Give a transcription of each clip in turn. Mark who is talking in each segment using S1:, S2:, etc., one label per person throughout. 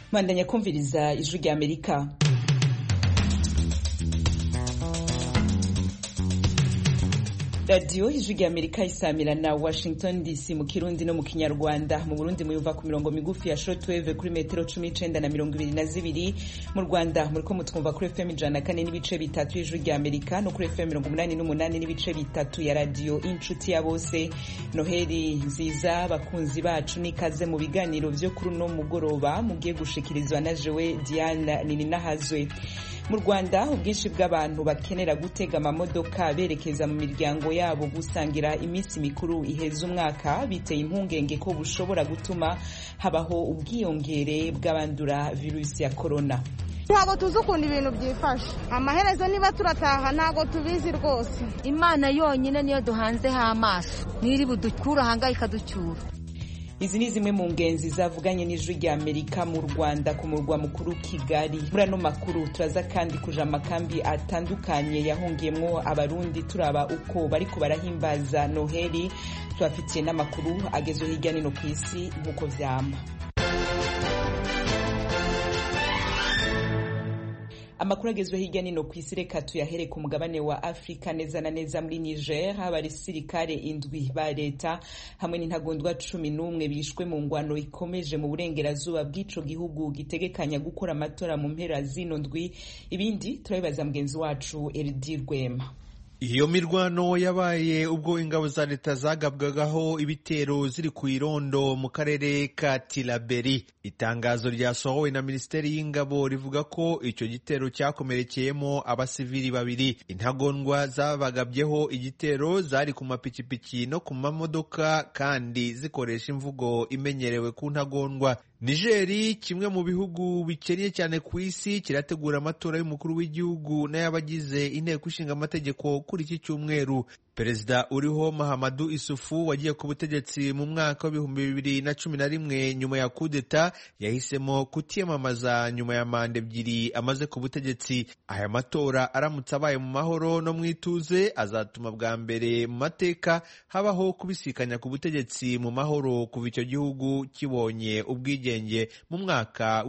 S1: Mandanya kumviriza ijwi rya Amerika. Radio ijwi rya Amerika isamira na Washington DC mu Kirundi no mu Kinyarwanda. Mu Burundi muyumva ku mirongo migufi ya shortwave kuri metero 19 na 22. Mu Rwanda muriko mutwumva kuri FM 104 n'ibice bitatu ijwi rya Amerika no kuri FM 88 n'ibice bitatu ya radio Inshuti ya Bose. Noheli nziza bakunzi bacu nikaze mu biganiro vyo kuri no mugoroba mugiye gushikirizwa na jewe Diane Nininahazwe. Mu Rwanda ubwinshi bw'abantu bakenera gutega amamodoka berekeza mu miryango yabo gusangira iminsi mikuru iheza umwaka biteye impungenge ko bushobora gutuma habaho ubwiyongere bw'abandura virusi ya corona.
S2: Ntago tuzi ukuntu ibintu byifashe, amaherezo niba turataha ntago tubizi rwose.
S3: Imana yonyine niyo duhanzeho amaso, niri budukura hanga ikaducyura.
S1: Izi ni zimwe mu ngenzi zavuganye n'ijwi rya Amerika mu Rwanda ku murwa mukuru Kigali. Muri ano makuru turaza kandi kuja amakambi atandukanye yahungiyemwo abarundi turaba uko bariko barahimbaza Noheli. Tubafitiye n'amakuru agezwe hirya no ku isi nk'uko vyama. Amakuru agezwe hirya nino ku isi reka tuyahere ku mugabane wa Afrika neza na neza muri Niger. Abasirikare 7 ba leta hamwe n'intagondwa 11 bishwe mu ngwano ikomeje mu burengerazuba bw'ico gihugu gitegekanya gukora amatora mu mpera zino ndwi. Ibindi turabibaza mugenzi wacu Erdi Rwema.
S4: Iyo mirwano yabaye ubwo ingabo za leta zagabwagaho ibitero ziri ku irondo mu karere ka Tilaberi. Itangazo ryasohowe na Minisiteri y'Ingabo rivuga ko icyo gitero cyakomerekeyemo abasivili 2. Intagondwa zabagabyeho igitero zari ku mapikipiki no ku mamodoka kandi zikoresha imvugo imenyerewe ku ntagondwa. Nigeri, kimwe mu bihugu bikennye cyane ku isi, kirategura amatora y'umukuru w'igihugu n'ayabagize inteko ishinga amategeko kuri iki cyumweru. Perezida uriho Mahamadou Issoufou wagiye ku butegetsi mu mwaka wa 2011 nyuma ya kudeta yahisemo kutiyamamaza nyuma ya manda 2 amaze ku butegetsi. Aya matora aramutse abaye mu mahoro no mwituze azatuma bwa mbere mu mateka habaho kubisikanya ku butegetsi mu mahoro kuva icyo gihugu kibonye ubwigenge mu mwaka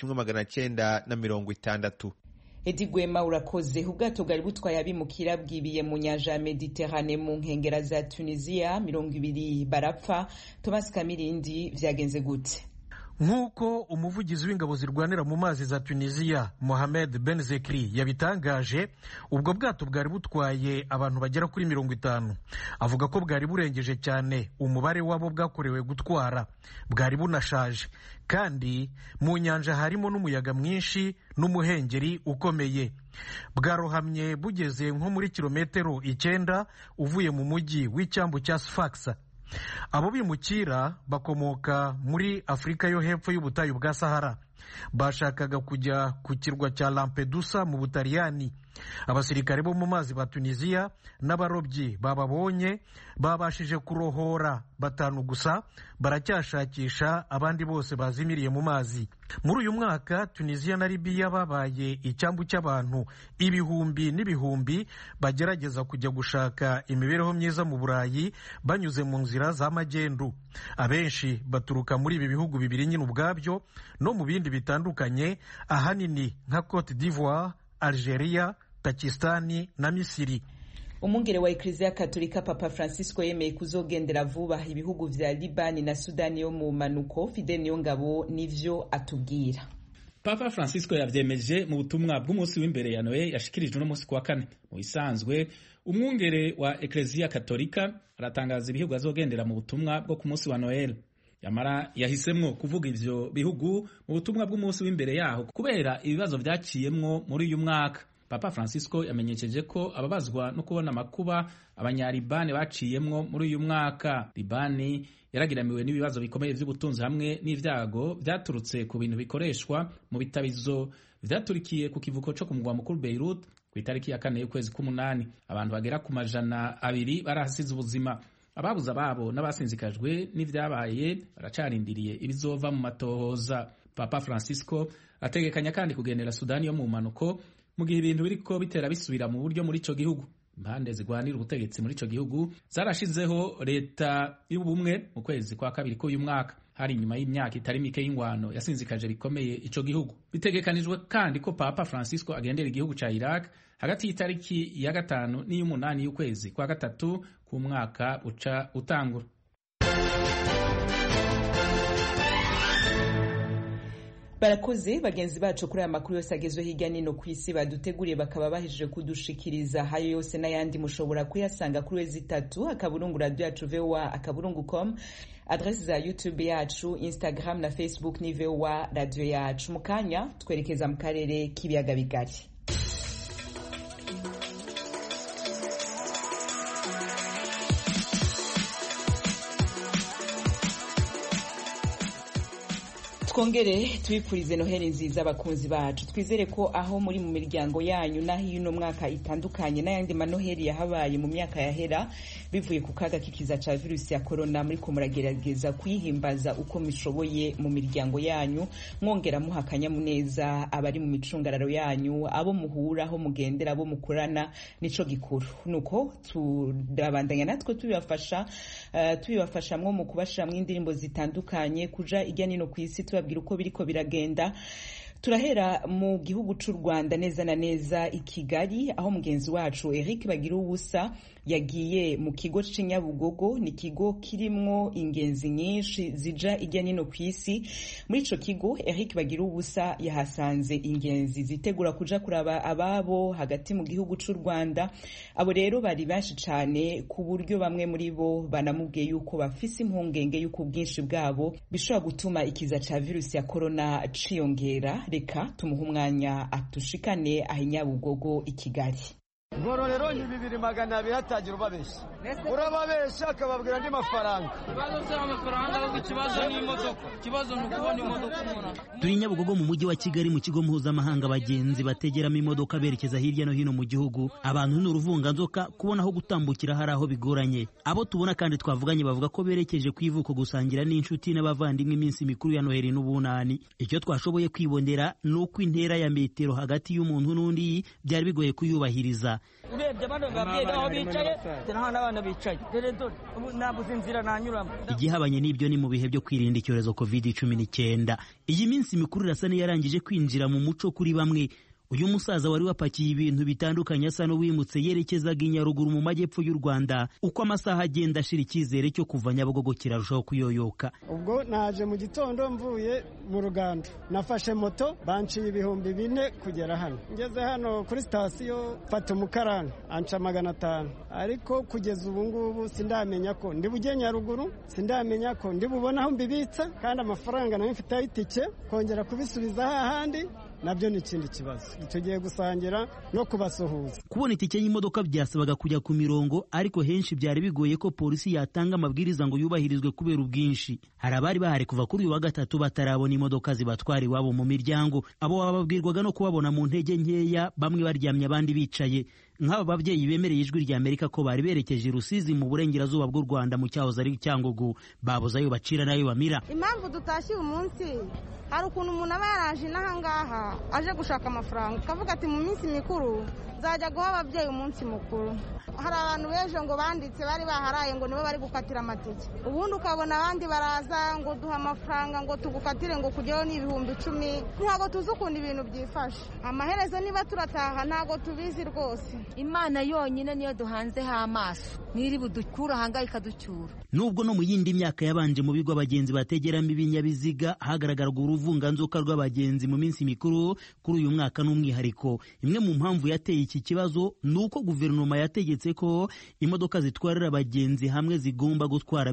S4: w'1960.
S1: Edi Gwema urakoze. Ubwato bwari butwaye abimukira bwibiye mu nyanja ya Mediterane mu nkengera za Tunisia 20 barapfa. Thomas Kamirindi vyagenze gute?
S5: Nk'uko umuvugizi w'ingabo zirwanira mu mazi za Tunisia Mohamed Ben Zekri yabitangaje, ubwo bwato bwari butwaye abantu bagera kuri 50. Avuga ko bwari burengeje cyane umubare wabo bwakorewe gutwara, bwari bunashaje kandi mu nyanja harimo n'umuyaga mwinshi n'umuhengeri ukomeye. Bwarohamye bugeze nko muri kilometero 9 uvuye mu mujyi w'icyambu cya Sfax. Abo bimukira bakomoka muri Afrika yo hepfo y'ubutayu bwa Sahara. Bashakaga kujya ku kirwa cya Lampedusa mu Butaliyani. Abasirikare bo mu mazi ba Tunisia n'abarobyi bababonye babashije kurohora 5 gusa, baracyashakisha abandi bose bazimiriye mu mazi. Muri uyu mwaka Tunisia na Libya babaye icyambu cy'abantu ibihumbi n'ibihumbi bagerageza kujya gushaka imibereho myiza mu Burayi banyuze mu nzira za magendu. Abenshi baturuka muri ibi bihugu bibiri nyine ubwabyo no mu bindi bitandukanye, ahanini nka Cote d'Ivoire, Algeria, Pakistani na Misiri.
S1: Umwungere wa Eklezia Katolika Papa Francisco yemeye kuzogendera vuba ibihugu vya Libani na Sudani yo mu manuko. Fidel Niyongabo nivyo atubwira.
S6: Papa Francisco yavyemeje mu butumwa bw'umunsi w'imbere ya Noel yashikirijwe no munsi kwa 4. Mu bisanzwe umwungere wa Eklezia Katolika aratangaza ibihugu azogendera mu butumwa bwo ku munsi wa Noel. Yamara yahisemwo kuvuga ivyo bihugu mu butumwa bw'umunsi w'imbere yaho kubera ibibazo byaciyemwo muri uyu mwaka. Papa Francisco yamenyesheje ko ababazwa no kubona makuba abanyaribane baciyemwo muri uyu mwaka. Libani yaragiramiwe n'ibibazo bikomeye by'ubutunzi hamwe n'ivyago byaturutse ku bintu bikoreshwa mu bitabizo vyaturikiye ku kivuko cyo ku mugwa mukuru Beirut ku itariki ya 4 y'ukwezi k'umunani. Abantu bagera ku 200 barahasize ubuzima. Ababuza babo n'abasinzikajwe n'ivyabaye baracarindiriye ibizova mu matohoza. Papa Francisco ategekanya kandi kugendera Sudani yo mu manuko mu gihe ibintu biriko bitera bisubira mu buryo muri ico gihugu. impande zigwanira ubutegetsi muri ico gihugu zarashizeho leta y'ubumwe mu kwezi kwa kabiri k'uyu mwaka, hari inyuma y'imyaka itari mike y'ingwano yasinzikaje bikomeye ico gihugu. Bitegekanijwe kandi ko Papa Francisco agendera igihugu ca Iraq hagati y'itariki ya 5 n'iy'umunani y'ukwezi kwa gatatu k'umwaka uca utangura.
S1: Barakoze bagenzi bacu kuri aya makuru yose agezwe hirya nino ku isi baduteguriye bakaba bahejeje kudushikiriza. Hayo yose n'ayandi mushobora kuyasanga kuri wezi3 akaburungu radio yacu VOA akaburungu.com, adresse za YouTube yacu, Instagram na Facebook ni VOA radio yacu. Mukanya twerekeza mu karere k'ibiyaga bigari. Twongere tubipfurize Noheli nziza abakunzi bacu. Twizere ko aho muri mu miryango yanyu naho y'uno mwaka itandukanye n'ayandi manoheli yahabaye mu myaka yahera bivuye ku kaga k'ikiza ca virusi ya corona, muri ko muragerageza kwihimbaza uko mishoboye mu miryango yanyu, mwongera muha akanyamuneza abari mu micungararo yanyu, abo muhura, aho mugendera, abo mukorana, nico gikuru. Nuko turabandanya natwe tubibafashamwo mu kubashiramwo indirimbo zitandukanye kuja irya nino kw'isi tubabwira uko biriko biragenda. Turahera mu gihugu c'u Rwanda neza na neza i Kigali, aho mugenzi wacu Eric Bagiruwubusa yagiye mu kigo c'Inyabugogo. Ni kigo kirimwo ingenzi nyinshi zija irya nino kw'isi. Muri ico kigo Eric Bagiruwubusa yahasanze ingenzi zitegura kuja kuraba ababo hagati mu gihugu c'u Rwanda. Abo rero bari benshi cane ku buryo bamwe muri bo banamubwiye yuko bafise impungenge yuko ubwinshi bwabo bishobora gutuma ikiza ca virusi ya corona ciyongera. Reka tumuha umwanya atushikane aho Inyabugogo i Kigali.
S7: Ngororero ni 2,200 hatagira ubabesha. Urababesha akababwira andi mafaranga.
S8: Ikibazo cy'amafaranga ikibazo ni imodoka. Ikibazo ni ukubona imodoka umuntu.
S9: Turi Nyabugogo mu mujyi wa Kigali mu kigo mpuzamahanga abagenzi bategeramo imodoka berekeza hirya no hino mu gihugu. Abantu n'uruvunganzoka kubona aho gutambukira hari aho bigoranye. Abo tubona kandi twavuganye bavuga ko berekeje kwivuko gusangira n'inshuti n'abavandimwe iminsi mikuru ya Noheli n'Ubunani. Icyo twashoboye kwibonera nuko intera ya metero hagati y'umuntu n'undi byari bigoye kuyubahiriza.
S8: Urebye abana babyeyi aho bicaye nta n'abana bicaye dore nabuze inzira nanyuramo.
S9: Igihabanye n'ibyo ni mu bihe byo kwirinda icyorezo COVID-19. Iyi minsi mikuru irasa n'iyarangije kwinjira mu muco kuri bamwe. Uyu musaza wari wapakiye ibintu bitandukanye asa n'uwimutse yerekezaga i Nyaruguru mu majyepfo y'u Rwanda. Uko amasaha agenda ashira icyizere cyo kuva Nyabugogo kirarushaho kuyoyoka.
S7: Ubwo naje mu gitondo mvuye mu Rugando, nafashe moto banciye 4,000 kugera hano. Ngeze hano kuri sitasiyo fata umukarani anca 500, ariko kugeza ubu ngubu sindamenya ko ndi bujye Nyaruguru, sindamenya ko ndi bubona aho mbibitsa, kandi amafaranga nayo mfite ayitike kongera kubisubiza hahandi nabyo ni ikindi kibazo. Tugiye gusangira no kubasuhuza.
S9: Kubona itike y'imodoka byasabaga kujya ku mirongo, ariko henshi byari bigoye ko polisi yatanga amabwiriza ngo yubahirizwe kubera ubwinshi. Hari abari bahari kuva kuri uyu wa gatatu batarabona imodoka zibatwara iwabo mu miryango. Abo bababwirwaga no kubabona mu ntege nkeya, bamwe baryamye abandi bicaye. Nk'aba babyeyi bemereye Ijwi rya Amerika ko bari berekeje Rusizi mu burengerazuba bw'u Rwanda mu cyahoze ari Cyangugu, babuze ayo bacira nayo bamira.
S2: Impamvu dutashye uyu munsi, hari ukuntu umuntu aba yaraje n'ahangaha aje gushaka amafaranga, kavuga ati mu minsi mikuru nzajya guha ababyeyi umunsi mukuru. Hari abantu beje ngo banditse bari baharaye ngo nibo bari gukatira amatike, ubundi ukabona abandi baraza ngo duha amafaranga ngo tugukatire ngo kujyaho ni 10,000. Ntabwo tuzi ukuntu ibintu byifashe. Amaherezo niba turataha ntabwo tubizi rwose.
S3: Imana yonyine niyo duhanzeho amaso, niri budukura hanga ikaducyura.
S9: Nubwo no mu yindi myaka yabanje mu bigo abagenzi bategeramo ibinyabiziga hagaragaraga uruvunganzoka rw'abagenzi mu minsi mikuru, kuri uyu mwaka n'umwihariko. Imwe mu mpamvu yateye iki kibazo nuko guverinoma yategetse ko imodoka zitwarira abagenzi hamwe zigomba gutwara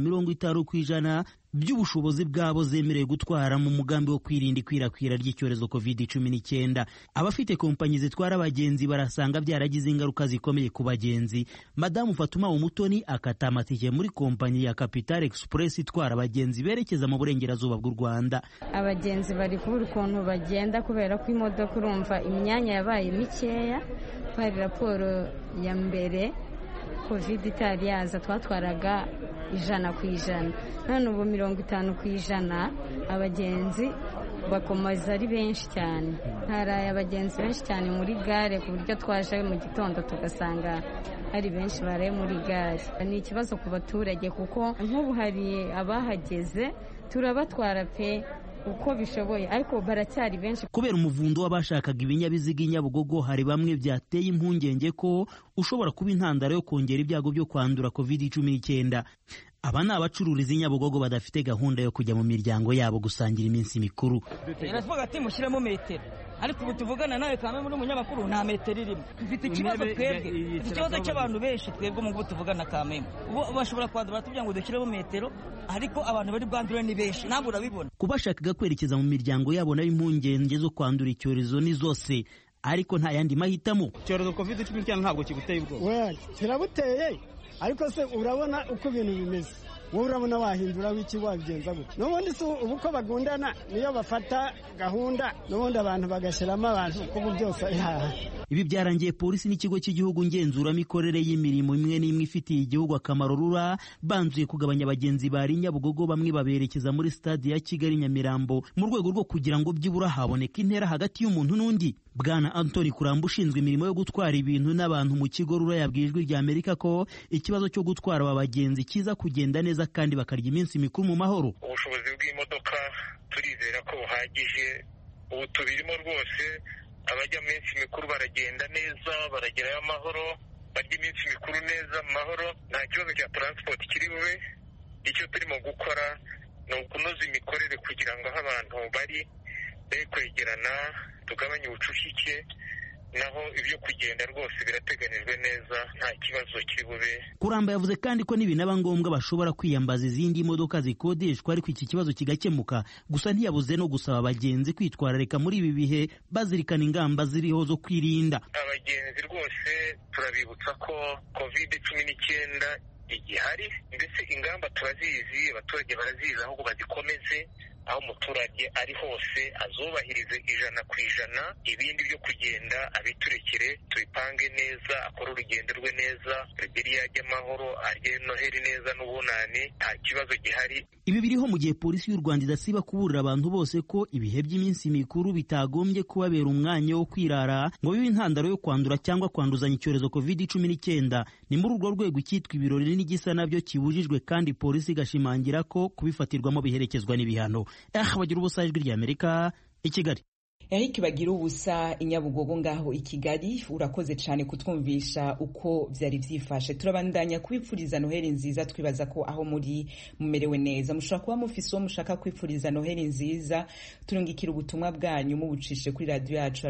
S9: 50% by'ubushobozi bwabo zemerewe gutwara mu mugambi wo kwirinda ikwirakwira ry'icyorezo COVID-19. Abafite kompanyi zitwara abagenzi barasanga byaragize ingaruka zikomeye ku bagenzi. Madamu Fatuma Umutoni akata amatike muri kompanyi ya Capital Express itwara abagenzi berekeza mu burengerazuba bw'u Rwanda.
S10: Abagenzi bari kubura ukuntu bagenda kubera ko imodoka urumva imyanya yabaye mikeya. Hari raporo ya mbere COVID itari yaza twatwaraga 100%, none ubu 50% abagenzi bakomeza ari benshi cyane, haraye abagenzi benshi cyane muri gare ku buryo twaje mu gitondo tugasanga hari benshi baraye muri gare. Ni ikibazo ku baturage kuko nk'ubu hari abahageze turabatwara pe uko bishoboye, ariko baracyari benshi.
S9: Kubera umuvundo w'abashakaga ibinyabiziga i Nyabugogo, hari bamwe byateye impungenge ko ushobora kuba intandaro yo kongera ibyago byo kwandura COVID-19. Aba ni abacururiza i Nyabugogo badafite gahunda yo kujya mu miryango yabo gusangira iminsi mikuru.
S8: Iravuga ati mushyiremo metero, ariko ubu tuvugana nawe kandi muri umunyamakuru nta metero irimo. Dufite ikibazo twebwe, ikibazo cy'abantu benshi twebwe mu ngo tuvugana kameme. Ubu bashobora kwandura tubya ngo dushyiremo metero, ariko abantu bari bwandura ni benshi, ntabwo urabibona.
S9: Kubashakaga kwerekeza mu miryango yabo nayo impungenge zo kwandura icyorezo ni zose, ariko nta yandi mahitamo.
S11: Icyorezo COVID-19 ntabwo kiguteye ubwoba.
S7: Kirabuteye, ariko se urabona uko ibintu bimeze, wowe urabona wahindura w'iki wabigenza gute? N'ubundi si ubu ko bagundana niyo bafata gahunda, n'ubundi abantu bagashyiramo abantu kuko byose
S9: Ibi byarangiye polisi n'ikigo cy'igihugu ngenzuramikorere y'imirimo imwe n'imwe ifitiye igihugu akamaro RURA banzuye kugabanya abagenzi bari Nyabugogo, bamwe baberekeza muri stade ya Kigali Nyamirambo mu rwego rwo kugira ngo byibura haboneka intera hagati y'umuntu n'undi. Bwana Anthony Kuramba ushinzwe imirimo yo gutwara ibintu n'abantu mu kigo RURA yabwiye Ijwi rya Amerika ko ikibazo cyo gutwara aba bagenzi kiza kugenda neza kandi bakarya iminsi mikuru mu mahoro.
S12: Ubushobozi bw'imodoka turizera ko buhagije, ubu tubirimo rwose. Abajya mu minsi mikuru baragenda neza, baragerayo amahoro, barya iminsi mikuru neza mu mahoro, nta kibazo cya transport kiri bube. Icyo turimo gukora ni ukunoza imikorere kugira ngo aho abantu bari be kwegerana, tugabanye ubucucike, naho ibyo kugenda rwose birateganijwe neza, nta kibazo kiri bube.
S9: Kuramba yavuze kandi ko nibinaba ngombwa bashobora kwiyambaza izindi modoka zikodeshwa, ariko iki kibazo kigakemuka. Gusa ntiyabuze no gusaba abagenzi kwitwararika muri ibi bihe, bazirikana ingamba ziriho zo kwirinda.
S12: Abagenzi rwose turabibutsa ko COVID-19 igihari, mbese ingamba turazizi, abaturage barazizi, ahubwo bazikomeze. Aho umuturage ari hose azubahirize 100%, ibindi byo kugenda abiturekere, tubipange neza, akora urugendo rwe neza, rugeri yajya amahoro, arye Noheli neza n'ubunani, nta kibazo gihari.
S9: Ibi biriho mu gihe polisi y'u Rwanda idasiba kuburira abantu bose ko ibihe by'iminsi mikuru bitagombye kubabera umwanya wo kwirara ngo bibe intandaro yo kwandura cyangwa kwanduzanya icyorezo COVID-19. Ni muri urwo rwego icyitwa ibirori n'igisa nabyo kibujijwe, kandi polisi igashimangira ko kubifatirwamo biherekezwa n'ibihano. Bagira ubusa, Ijwi rya Amerika, i Kigali.
S1: Eric Bagira ubusa i Nyabugogo ngaho i Kigali, urakoze cyane kutwumvisha uko byari byifashe. Turabandanya kwipfuriza Noheli nziza, twibaza ko aho muri mumerewe neza. Mushaka kuba mufise uwo mushaka kwipfuriza Noheli nziza, turungikira ubutumwa bwanyu mubucishe kuri radio yacu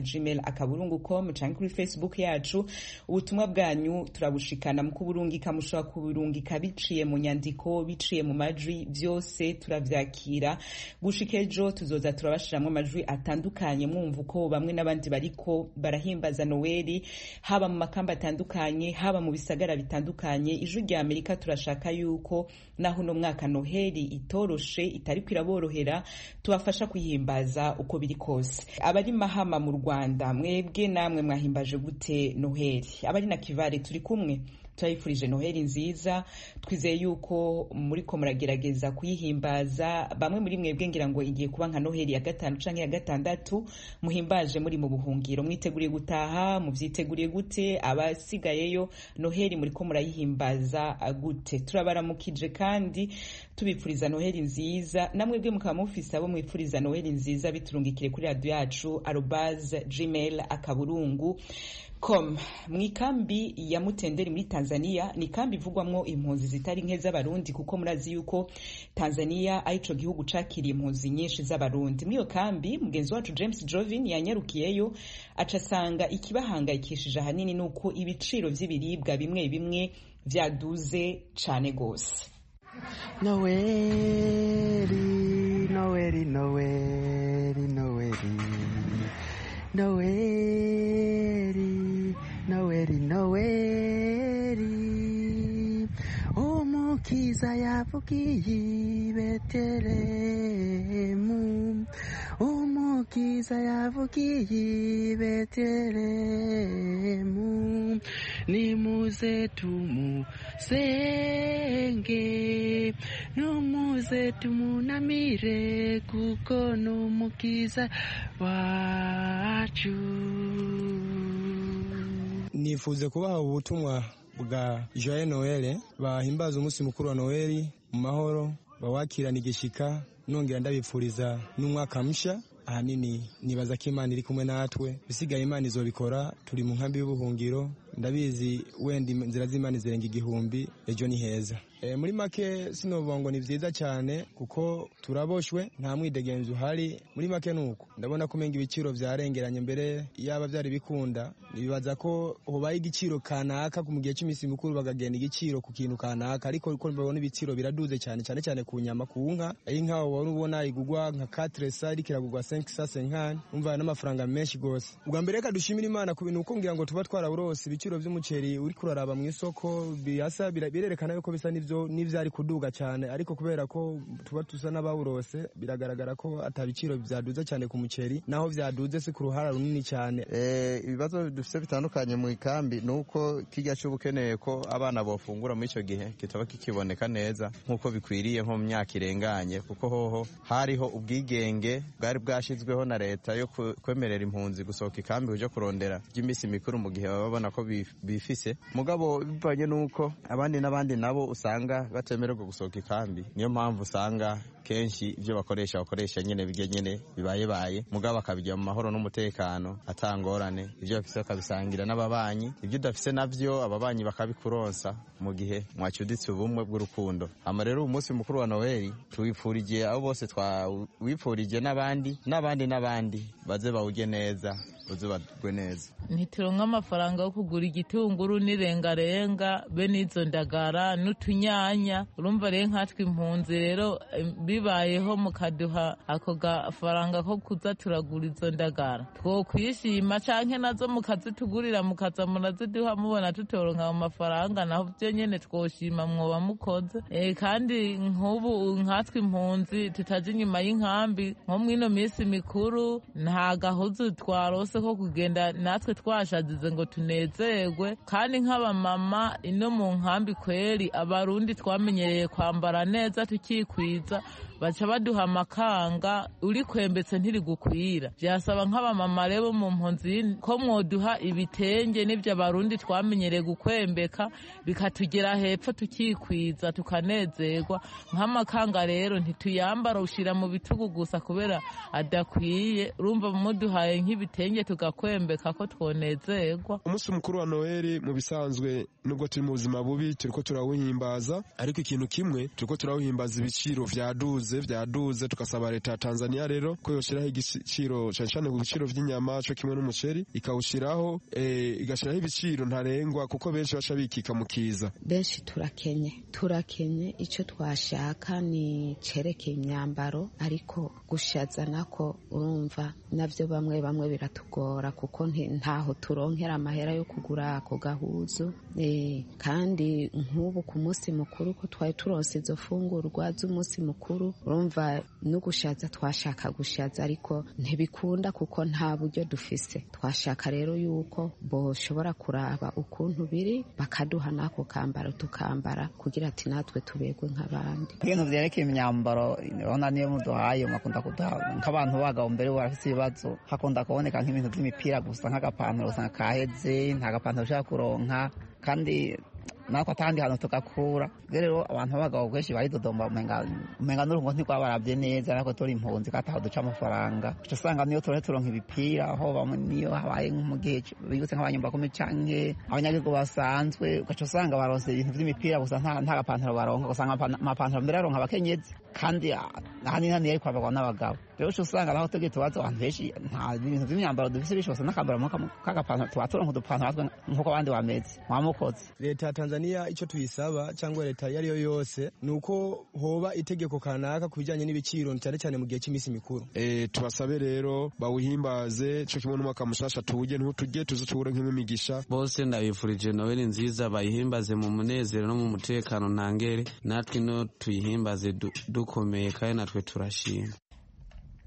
S1: @gmail.com cyangwa kuri Facebook yacu. Ubutumwa bwanyu turabushikana mu kuburungika, mushaka kuburungika biciye mu nyandiko, biciye mu majwi, byose turavyakira. Gushikejo tuzoza turabashiramo amajwi atandukanye, mwumva uko bamwe n'abandi bariko barahimbaza Noeli, haba mu makamba atandukanye, haba mu bisagara bitandukanye. Ijwi rya Amerika turashaka yuko naho no mwaka Noheli itoroshe, itari kwiraborohera, tubafasha kwihimbaza uko biri kose. Abari Mahama mu Rwanda, mwebwe namwe mwahimbaje gute Noheli? Abari na Kivale turi kumwe, turayifurije Noheli nziza, twizeye yuko muriko muragerageza kuyihimbaza. Bamwe muri mwebwe ngira ngo igiye kuba nka Noheli ya 5 canke ya 6 muhimbaje muri mu buhungiro, mwiteguriye gutaha, muvyiteguriye gute? Abasigayeyo Noheli muriko murayihimbaza gute? Turabaramukije kandi tubipfuriza Noheli nziza. Namwebwe mukaba mufise abo mwipfuriza Noheli nziza, biturungikire kuri radio yacu @gmail.com. Mwikambi ya Mutenderi muri Tanzania ni kambi ivugwamwo impunzi zitari nke z'abarundi, kuko murazi yuko Tanzania aico gihugu cakiriye impunzi nyinshi z'abarundi. Mwiyo kambi mugenzi wacu James Jovin yanyarukiyeyo, acasanga ikibahangayikishije ahanini nuko ibiciro vy'ibiribwa bimwe bimwe vyaduze cane gose.
S13: Noeli, Noeli, Noeli, Noeli, Noeli, Noeli, Noeli, Umukiza yavugiye Betelehemu, Umukiza yavugiye Betelehemu, nimuze tumusenge, numuze tumunamire kuko numukiza wacu.
S14: Nifuze kubaha ubutumwa bwa Joyeux Noel, bahimbaza umunsi mukuru wa Noel mu mahoro, bawakirana igishika, nongera ndabipfuriza n'umwaka musha. Ahanini nibaza ko Imana iri kumwe natwe, bisigaye Imana izobikora. Turi mu nkambi y'ubuhungiro, ndabizi wenda inzira z'Imana zirenga igihumbi, ejo ni heza. Muri make sinovuga ngo ni vyiza cyane kuko turaboshwe, nta mwidegenzi uhari. Muri make nuko ndabona ko menga ibiciro vyarengeranye, mbere yaba vyari bikunda nibaza ko hobaye igiciro kanaka mu gihe cy'imisi mikuru bagagenda igiciro ku kintu kanaka, ariko uko mbabona ibiciro biraduze cyane cyane ku nyama, ku nka. Inka wabona ubona igugwa nka 4 sa irikiragugwa 5 sa 50, umva n'amafaranga menshi gose. Ubwa mbere reka dushimira Imana ku bintu uko ngira ngo tuba twaraburose ibiciro vy'umuceri uri kuraraba mu isoko biyasa birerekana yuko bisa n'ivyari kuduga cyane, ariko kubera ko tuba tusa n'abawurose biragaragara ko atabiciro vyaduze cyane ku muceri, naho vyaduze si ku ruhara runini cyane.
S15: Ibibazo dufite bitandukanye mu ikambi nuko kijya cy'ubukeneye ko abana bofungura muri icyo gihe kitaba kikiboneka neza nkuko bikwiriye nko mu myaka irenganye, kuko hoho hariho ubwigenge bwari bwashizweho na leta yo kwemerera impunzi gusohoka ikambi kuja kurondera by'imisi mikuru mu gihe babona ko bifise. Mugabo bivanye nuko abandi n'abandi nabo usanga batemererwa gusohoka ikambi, niyo mpamvu usanga kenshi ibyo bakoresha nyene bijye nyene bibaye mugabo akabijya mu mahoro n'umutekano atangorane. Ibyo bafise bakabisangira n'ababanyi, ibyo udafise navyo ababanyi bakabikuronsa mu gihe mwacyuditse ubumwe bw'urukundo. Ama rero umunsi mukuru wa Noel tuwipfurije abo bose twawipfurije n'abandi baze bawuje neza, uzubagwe neza.
S16: Ntituronka amafaranga yo kugura igitunguru n'irengarenga be n'izo ndagara n'utunyanya. Urumva rero nkatwe impunzi rero bibayeho mukaduha ako gafaranga ko kuza turagura izo ndagara, twokwishima canke nazo mukazitugurira mukaza muraziduha mubona tutoronka mu mafaranga, naho byo nyene twoshima mwoba mukoze. Kandi nk'ubu nkatwe impunzi tutaje inyuma y'inkambi nko mwino minsi mikuru nta gahuzu twarose ko kugenda natwe twashazize ngo tunezerwe. Kandi nk'abamama ino mu nkambi kweri abarundi twamenyereye kwambara neza tukikwiza, baca baduha amakanga uri kwembetse ntiri gukwira. Byasaba nk'abamama rero mu mpunzi ko mwoduha ibitenge n'ibyo abarundi twamenyereye gukwembeka bikatugera hepfo tukikwiza tukanezerwa. Nk'amakanga rero ntituyambara ushira mu bitugu gusa kubera adakwiye, urumva muduhaye nk'ibitenge tugakwembeka ko twonezerwa.
S17: Umunsi mukuru wa Noel mu bisanzwe nubwo turi mu buzima bubi turiko turawuhimbaza, ariko ikintu kimwe turiko turawuhimbaza ibiciro vyaduze tukasaba leta ya Tanzania rero ko yoshiraho igiciro cyane ku biciro vy'inyama cyo kimwe n'umuceri, ikawushiraho igashiraho ibiciro ntarengwa, kuko benshi baca bikika mu kiza.
S18: Benshi turakenye ico twashaka ni cerekeye imyambaro, ariko gushaza nako urumva navyo bamwe biratugora kuko ntaho turonkera amahera yo kugura ako gahuzu. Kandi nk'ubu ku munsi mukuru ko twari turonse izo fungurwa z'umunsi mukuru, urumva no gushaza twashaka gushaza ariko ntibikunda kuko nta buryo dufise. Twashaka rero yuko boshobora kuraba ukuntu biri bakaduha nako kambaro tukambara kugira ati natwe tubegwe nk'abandi.
S19: Ibintu vyerekeye imyambaro urabona niyo muduhaye makunda kuduha nk'abantu bagabo mbere barafise ibibazo, hakunda kuboneka nk'ibintu vy'imipira gusa nk'agapantaro usanga kaheze, nta gapantaro ushaka kuronka, kandi nako atandi hantu tugakura. Rero abantu b'abagabo benshi baridodomba umenga n'urungo ntirwabarabye neza, ariko turi impunzi kataho duca amafaranga. Uca usanga niyo turonka ibipira aho bamwe niyo habaye mu gihe bigutse nk'abanyumba kumi canke abanyagihugu basanzwe, ugaca usanga baronse ibintu vy'imipira gusa nta gapantaro baronka, usanga amapantaro mbere aronka abakenyezi kandi ahanini yari kwambarwa n'abagabo. Rero uca usanga naho tugiye tubaza abantu benshi nta bintu vy'imyambaro dufise bishobose n'akambaro k'agapantaro tuba turonka udupantaro nk'uko abandi bameze. Mwamukoze.
S14: Leta ya Tanzania ico tuyisaba cyangwa leta yari yo yose nuko hoba itegeko kanaka kubijanye n'ibiciro cyane mu gihe cy'imisi mikuru.
S17: Tubasabe rero bawuhimbaze cyo kimwe n'umwaka mushasha tuje ntutujye tuzucura nk'imigisha.
S20: Bose ndabifurije Noel nziza, bayihimbaze mu munezero no mu mutekano ntangere, natwe no tuyihimbaze dukomeye kandi natwe turashima.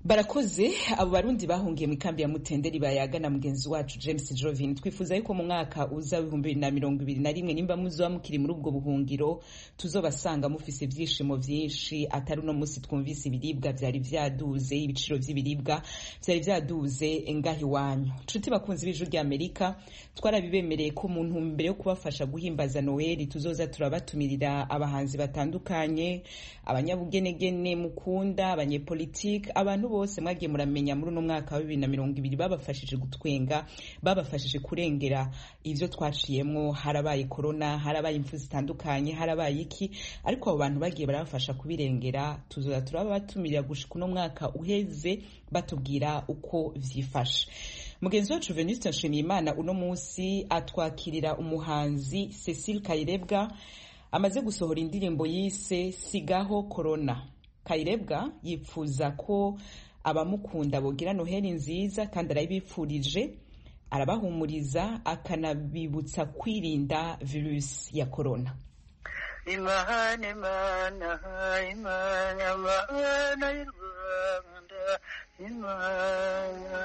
S1: Barakoze abo barundi bahungiye mu kambi ya Mutenderi bayaga na mugenzi wacu James Jovin. Twifuza yuko mu mwaka uza 2021 nimba muzoba mukiri muri ubwo buhungiro tuzobasanga mufise ivyishimo vyinshi, atari no musi twumvise ibiribwa vyari vyaduze, ibiciro vy'ibiribwa vyari vyaduze ngahi wanyu. Nshuti bakunzi b'Ijwi rya Amerika, twarabibemereye ko mu ntumbero yo kubafasha guhimbaza Noel tuzoza turabatumirira abahanzi batandukanye, abanyabugenegene mukunda, abanyepolitike, abantu bose mwagiye muramenya muri no mwaka wa 2020 babafashije gutwenga, babafashije kurengera ivyo twaciyemwo. Harabaye corona, harabaye imfu zitandukanye, harabaye iki, ariko abo bantu bagiye barabafasha kubirengera. Tuzoza turababatumira gushika no mwaka uheze batubwira uko vyifashe. Mugenzi wacu Venuste Nshimiyimana uno munsi atwakirira umuhanzi Cecile Kayirebwa amaze gusohora indirimbo yise Sigaho Corona. Kayirebwa yipfuza ko abamukunda bogira Noheli nziza kandi arabifurije, arabahumuriza, akanabibutsa kwirinda virus ya corona.
S21: Imana Imana Imana Imana y'u Rwanda Imana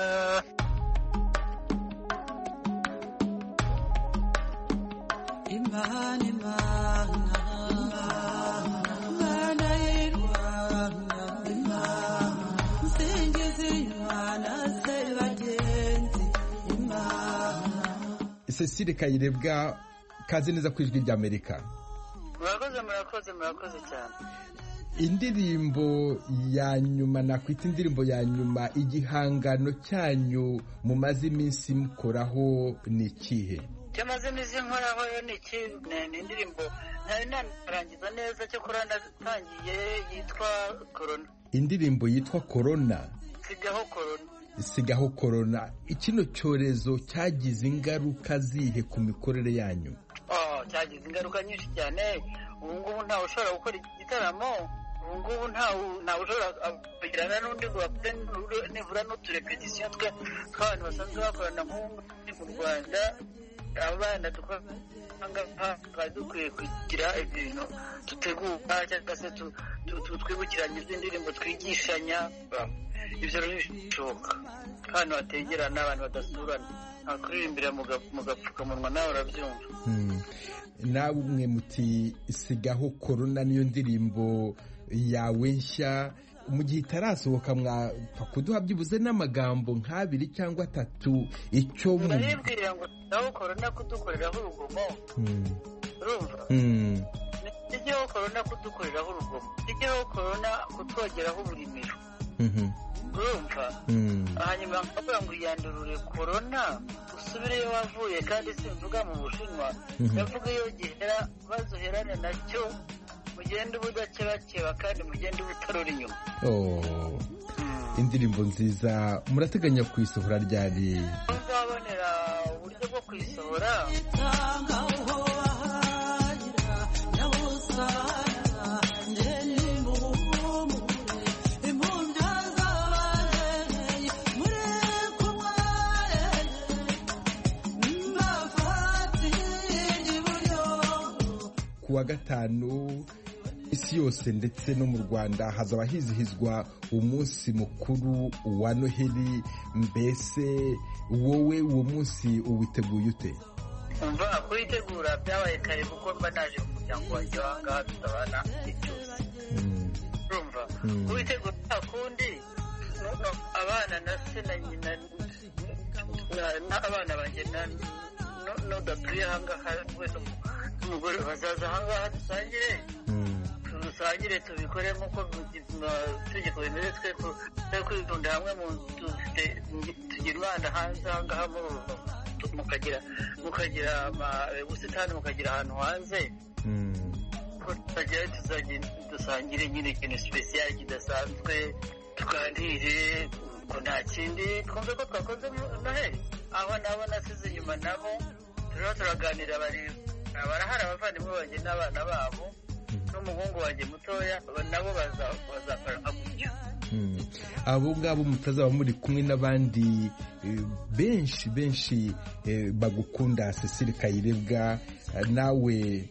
S21: Imana Imana
S22: Cecile Kayirebwa, kaze neza ku Ijwi rya Amerika.
S21: Murakoze cyane.
S22: Indirimbo ya nyuma, nakwita indirimbo ya nyuma, igihangano cyanyu mumaze iminsi mukoraho ni ikihe?
S21: Cyamaze iminsi nkoraho ni indirimbo ntari narangiza neza, cyo korana tangiye yitwa Corona.
S22: Indirimbo yitwa Corona.
S21: Sigaho Corona.
S22: Ikino cyorezo cyagize ingaruka zihe ku mikorere yanyu?
S21: Cyagize ingaruka nyinshi cyane. Ubu ngubu ntawe ushobora gukora igitaramo, ubu ngubu ntawe ushobora kugirana n'undi ngo bafite nibura n'uturepetisiyo tw'abantu basanzwe bakorana nk'ubu mu Rwanda. Abana twari dukwiye kugira ibintu dutegura cyangwa se twibukiranya iz'indirimbo twigishanya. Ibyo rero bishoboka hano hategerana, abantu badasurana, ntakuririmbira mu gapfukamunwa, nawe urabyumva.
S22: Nawe umwe muti Sigaho Corona niyo ndirimbo yawe nshya, mu gihe itarasohoka mwapfa kuduha byibuze n'amagambo nk'abiri cyangwa atatu icyo
S21: muribwira ngo Sigaho Corona kudukoreraho urugomo. Urumva? Sigaho Corona kudukoreraho urugomo, Sigaho Corona kutwogeraho uburimiro. Urumva? Hanyuma nkavuga ngo yandurure Corona usubireyo wavuye, kandi simvuga mu Bushinwa, ndavuga iyo gihera bazuherane nacyo, mugende ubudakebakeba kandi mugende ubutarora inyuma.
S22: Indirimbo nziza. Murateganya kuyisohora ryari?
S21: Uzabonera uburyo bwo kuyisohora.
S22: Kuwa gatanu isi yose ndetse no mu Rwanda hazaba hizihizwa umunsi mukuru wa Noheli. Mbese wowe uwo munsi uwiteguye ute?
S21: Umva, kuyitegura byabaye kare kuko mba naje mu muryango wanjye wangaha tutabana icyose. Urumva? Kuyitegura kundi abana na se na nyina n'abana banjye n'udatuye ahangaha wese umugore bazaza ahangaha dusangire tubikore nk'uko itegeko bimeze. twe kwitunda hamwe mu nzu tugira umwana hanze ahangaha mukagira ubusitani, mukagira ahantu hanze dusangire nyine ikintu sipesiyali kidasanzwe, tuganire ko nta kindi twumve ko twakoze Noheli. Aho nabo nasize inyuma nabo turiho turaganira, barahari abavandimwe banjye n'abana babo n'umuhungu wanjye mutoya, nabo bazakora gutyo.
S22: Abo ngabo mutazaba muri kumwe n'abandi benshi bagukunda. Cecile Kayirebwa, nawe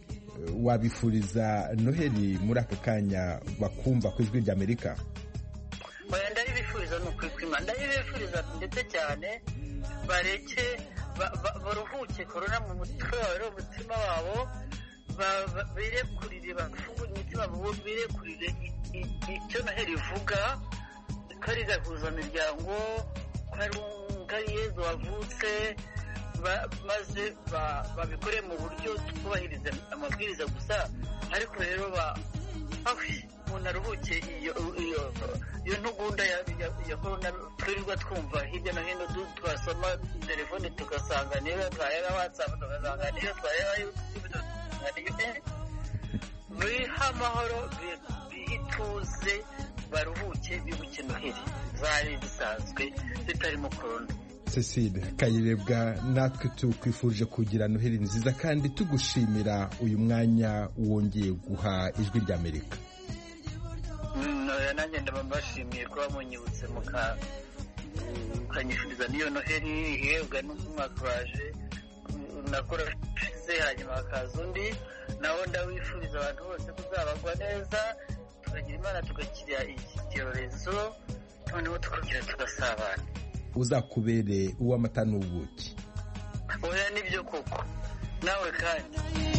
S22: wabifuriza Noheli muri aka kanya bakumva ku Ijwi rya Amerika?
S21: Ndabifuriza nabifuriza ni ukuri kw'Imana, ndabifuriza ndetse cyane bareke baruhuke korona mu mutwe wabo, umutima wabo, birekurire, bafungure imitima wabo, birekurire icyo Noheli ivuga ko ari gahuzamiryango, ko ari Yezu wavutse, maze babikore mu buryo twubahiriza amabwiriza gusa. Ariko rero umuntu aruhuke iyo ntugunda ya korona twirirwa twumva hirya no hino, twasoma telefone tugasanga niyo twareba WhatsApp, tugasanga niyo twareba YouTube, tugasanga niyo biha amahoro, bituze, baruhuke, bibuke Noheli zari zisanzwe zitarimo korona.
S22: Cecile Kayirebwa, natwe tukwifurije kugira Noheli nziza kandi tugushimira uyu mwanya wongeye guha Ijwi ry'Amerika.
S21: Nanjye ndabashimiye kuba munyibutse mukanyifuriza n'iyo Noheli ihebwa n'umwaka waje nakoresheje, hanyuma hakaza undi, nawo ndawifuriza abantu bose kuzabagwa neza, tukagira Imana, tugakira iki cyorezo, noneho tukagira tugasabana.
S22: Uzakubere uw'amata n'ubuki.
S21: Oya, nibyo koko, nawe kandi.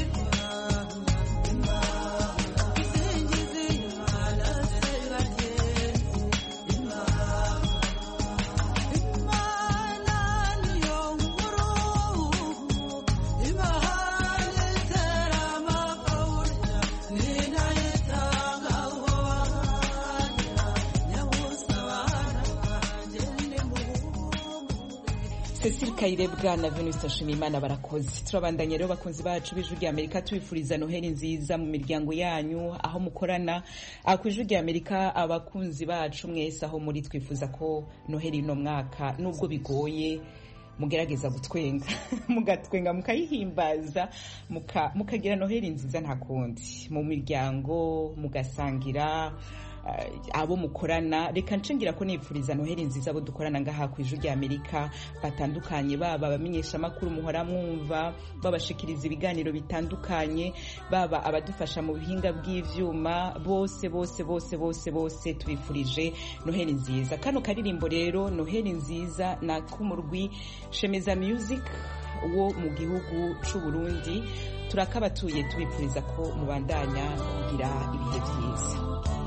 S1: Cecile Kayirebwa na Venuste Nshimiyimana barakoze. Turabandanya rero bakunzi bacu b'Ijwi ry'Amerika tubifuriza Noheli nziza mu miryango yanyu, aho mukorana. Ku Ijwi ry'Amerika abakunzi bacu mwese aho muri, twifuza ko Noheli no mwaka nubwo bigoye mugerageza gutwenga mugatwenga, mukayihimbaza, mukagira Noheli nziza nta kundi, mu miryango mugasangira abo mukorana. Reka nshingira ko nipfuriza Noheli nziza abo dukorana ngaha ku Ijwi ry'Amerika batandukanye, baba abamenyesha makuru muhora mwumva, babashikiriza ibiganiro bitandukanye, baba abadufasha mu bihinga bw'ivyuma, bose tubifurije Noheli nziza. Kano karirimbo rero Noheli nziza na kumurwi Shemeza Music wo mu gihugu c'u Burundi, turakabatuye tubifuriza ko mubandanya kugira ibihe byiza.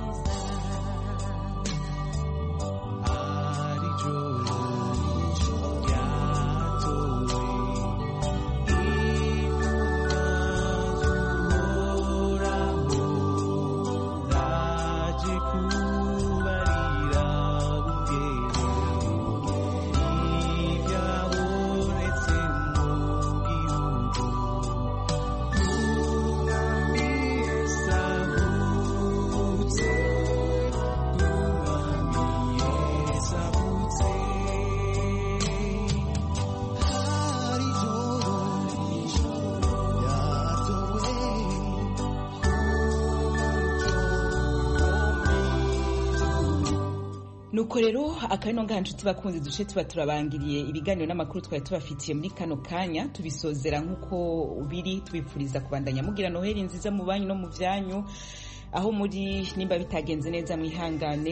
S1: Nuko rero akano nganshuti bakunzi duce tuba turabangiriye ibiganiro n'amakuru twari tubafitiye muri kano kanya, tubisozera nkuko biri, tubipfuriza kubandanya mugira Noheli nziza mu banyu no mu vyanyu aho muri. Nimba bitagenze neza mwihangane,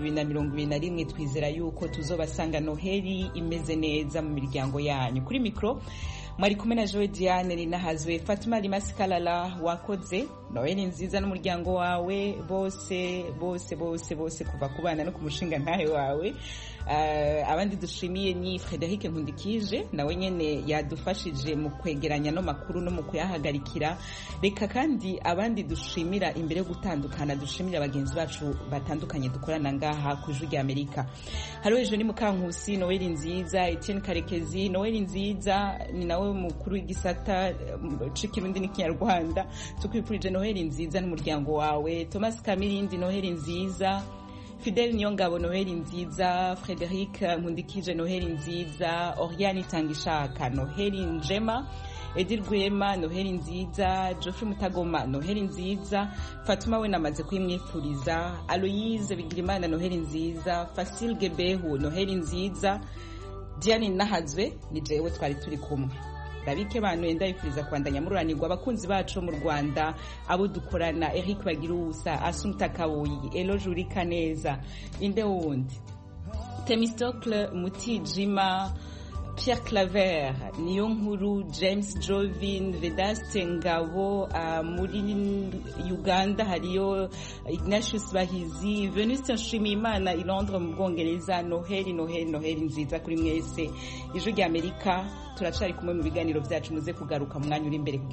S1: 2021 twizera yuko tuzobasanga Noheli imeze neza mu miryango yanyu. Kuri mikro mwari kumwe na Joe Diane Rinahazwe. Fatima Limasikalala, wakoze. Noheli nziza n'umuryango wawe bose kuva ku bana no ku mushinga ntahe wawe. Abandi dushimiye ni Frederic Nkundikije, nawe nyene yadufashije mu kwegeranya no makuru no mu kuyahagarikira. Reka kandi abandi dushimira imbere yo gutandukana, dushimira abagenzi bacu batandukanye dukorana ngaha ku Ijwi ry'Amerika. Hariho ejo ni Mukankusi, Noheli nziza. Etienne Karekezi, Noheli nziza, ni nawe mukuru w'igisata c'ikirundi n'ikinyarwanda, tukwifurije Noheli nziza n'umuryango wawe. Thomas Kamirindi, Noheli nziza. Fidel Nyongabo, Noheli nziza. Frederic Nkundikije, Noheli nziza. Oriane Tangishaka, Noheli njema. Edir Rwema, Noheli nziza. Geoffrey Mutagoma, Noheli nziza. Fatuma we namaze kwimwifuriza. Aloise Bigirimana, Noheli nziza. Fasil Gebehu, Noheli nziza. Diane Nahazwe ni jewe twari turi kumwe. Rabike bantu yenda yifuriza kwandanya mururanirwa abakunzi bacu mu Rwanda, abo dukorana, Eric Bagirusa, Asumta Kaboyi, Elo Jurika neza, inde wundi Temistocle Mutijima, Pierre Claver, Niyonkuru, James Jovin, Vedaste Ngabo, muri Uganda hariyo Ignatius Bahizi, Venuste Nshimiyimana i Londres mu Bwongereza. Noheli nziza kuri mwese. Ijwi ry'Amerika turacari kumwe mu biganiro byacu, muze kugaruka mu mwanya uri imbere.